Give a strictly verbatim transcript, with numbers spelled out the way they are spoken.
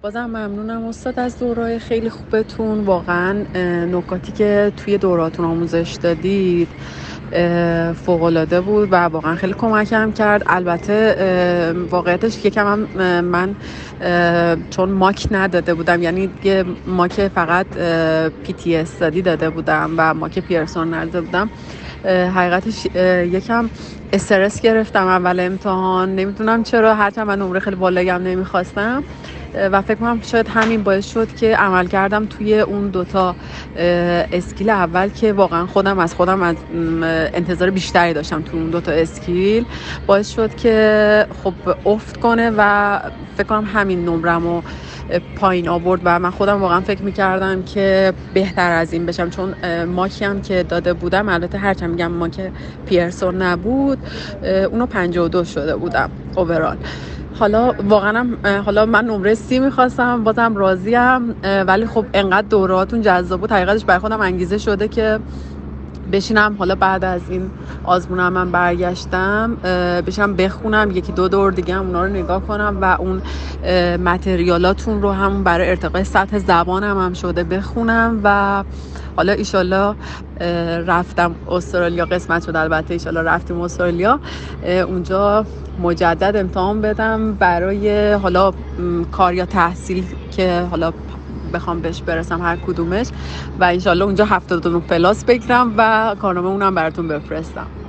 بازم ممنونم استاد از دورای خیلی خوبتون. واقعا نکاتی که توی دوراتون آموزش دادید فوق‌العاده بود و واقعا خیلی کمکم کرد. البته واقعیتش یکم هم من چون ماک نداده بودم، یعنی یه ماک فقط پی تی استادی داده بودم و ماک پیرسون نداده بودم، حقیقتش یکم استرس گرفتم اول امتحان. نمیدونم چرا، هرچند من نمره خیلی بالایی هم نمیخواستم و فکر کنم شاید همین باعث شد که عمل کردم توی اون دوتا اسکیل اول که واقعا خودم از خودم از انتظار بیشتری داشتم تو اون دوتا اسکیل، باعث شد که خب افت کنه و فکر کنم همین نمرمو پایین آورد و من خودم واقعا فکر میکردم که بهتر از این بشم، چون ماکی هم که داده بودم، البته هرچند میگم ماک پیرسون نبود، اونو پنجاه و دو شده بودم اوورال. حالا واقعا حالا من نمره سی میخواستم، بازم راضیم، ولی خب انقدر دوراتون جذاب بود حقیقتش برای خودم انگیزه شده که بشینم حالا بعد از این آزمونم من برگشتم بشم بخونم یکی دو دور دیگه هم اونا رو نگاه کنم و اون متریالاتون رو هم برای ارتقای سطح زبانم هم شده بخونم و حالا ایشالله رفتم استرالیا، قسمت شد البته ایشالله رفتیم استرالیا، اونجا مجدد امتحان بدم برای حالا کار یا تحصیل که حالا بخوام بهش برسم هر کدومش، و انشالله اونجا هفتاد و دو پلاس بگیرم و کارنامه اونم براتون بفرستم.